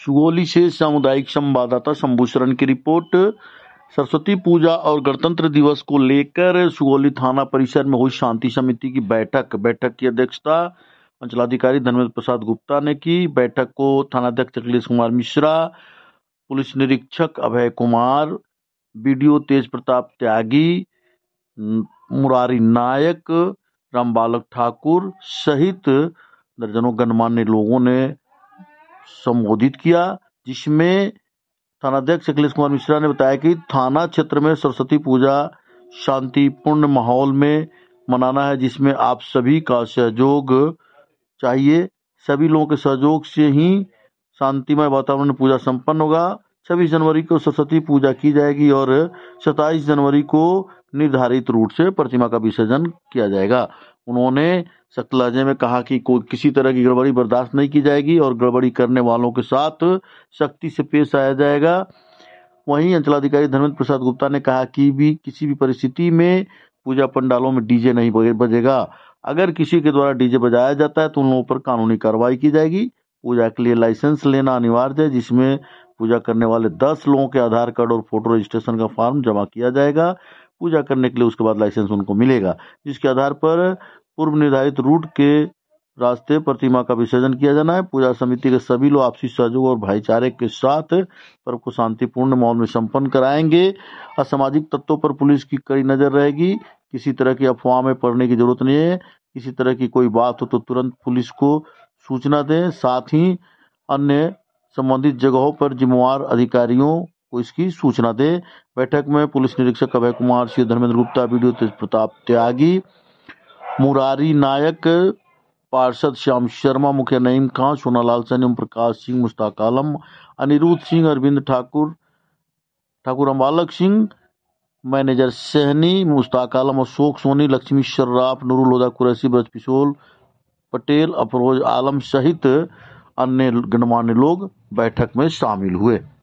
सुगौली से सामुदायिक संवाददाता शंभू शरण की रिपोर्ट। सरस्वती पूजा और गणतंत्र दिवस को लेकर सुगौली थाना परिसर में हुई शांति समिति की बैठक की अध्यक्षता अंचलाधिकारी धर्मेंद्र प्रसाद गुप्ता ने की। बैठक को थानाध्यक्ष अखिलेश कुमार मिश्रा, पुलिस निरीक्षक अभय कुमार, बीडीओ तेज प्रताप त्यागी, मुरारी नायक, रामबालक ठाकुर सहित दर्जनों गणमान्य लोगों ने संबोधित किया, जिसमें थानाध्यक्ष अखिलेश कुमार मिश्रा ने बताया कि थाना क्षेत्र में सरस्वती पूजा शांतिपूर्ण माहौल में मनाना है, जिसमें आप सभी का सहयोग चाहिए। सभी लोगों के सहयोग से ही शांतिमय वातावरण में पूजा संपन्न होगा। 26 जनवरी को सरस्वती पूजा की जाएगी और 27 जनवरी को निर्धारित रूट से प्रतिमा का विसर्जन किया जाएगा। उन्होंने सख्त लहजे में कहा कि कोई किसी तरह की गड़बड़ी बर्दाश्त नहीं की जाएगी और गड़बड़ी करने वालों के साथ सख्ती से पेश आया जाएगा। वहीं अंचलाधिकारी धर्मेंद्र प्रसाद गुप्ता ने कहा कि किसी भी परिस्थिति में पूजा पंडालों में डीजे नहीं बजेगा। अगर किसी के द्वारा डीजे बजाया जाता है तो उन लोगों पर कानूनी कार्रवाई की जाएगी। पूजा के लिए लाइसेंस लेना अनिवार्य है, जिसमें पूजा करने वाले 10 लोगों के आधार कार्ड और फोटो रजिस्ट्रेशन का फॉर्म जमा किया जाएगा। पूजा करने के लिए उसके बाद लाइसेंस उनको मिलेगा, जिसके आधार पर पूर्व निर्धारित रूट के रास्ते प्रतिमा का विसर्जन किया जाना है। पूजा समिति के सभी लोग आपसी सहयोग और भाईचारे के साथ पर्व को शांतिपूर्ण माहौल में संपन्न कराएंगे। असामाजिक तत्वों पर पुलिस की कड़ी नजर रहेगी। किसी तरह की अफवाह में पड़ने की जरूरत नहीं है। किसी तरह की कोई बात हो तो तुरंत पुलिस को सूचना दें। साथ ही अन्य संबंधित जगहों पर जिम्मेवार अधिकारियों को इसकी सूचना दें। बैठक में पुलिस निरीक्षक अभय कुमार, श्री धर्मेंद्र गुप्ता, बीडीओ तेज प्रताप त्यागी, मुरारी नायक, पार्षद श्याम शर्मा, मुखिया नईम खान, सोनालाल सैनी, ओम प्रकाश सिंह, मुश्ताक आलम, अनिरुद्ध सिंह, अरविंद ठाकुर, रामबालक सिंह, मैनेजर सहनी, मुश्ताक आलम, अशोक सोनी, लक्ष्मी शर्राफ, नूरुल हुदा कुरैशी, ब्रज किशोर पटेल, अफरोज आलम सहित अन्य गणमान्य लोग बैठक में शामिल हुए।